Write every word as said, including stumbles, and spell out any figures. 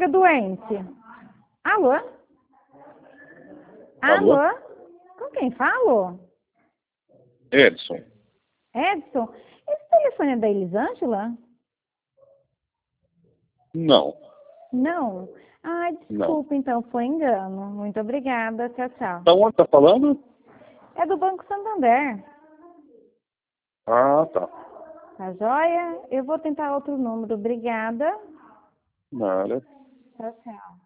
barriga doente. Alô? Alô? Alô? Com quem falo? Edson. Edson? Esse telefone é da Elisângela? Não. Não? Ah, Não. desculpa, então, foi engano. Muito obrigada. Tchau, tchau. Da onde tá falando? É do Banco Santander. Ah, tá. Tá joia? Eu vou tentar outro número. Obrigada. Nada. Tchau, tchau.